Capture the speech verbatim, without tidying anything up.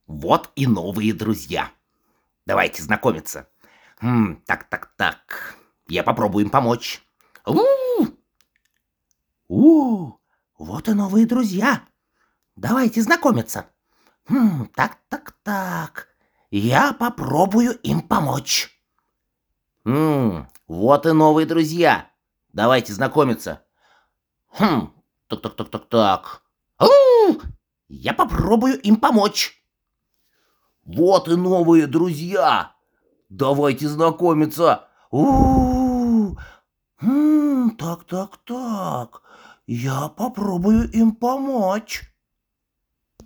Вот и новые друзья. Давайте знакомиться. М, так, так, так. Я попробую им помочь. У, у, вот и новые друзья. Давайте знакомиться. М, так, так, так. Я попробую им помочь. М, вот и новые друзья. Давайте знакомиться. Хм, так, так, так, так, так. У, я попробую им помочь. Вот и новые друзья. Давайте знакомиться. У, м, так, так, так. Я попробую им помочь.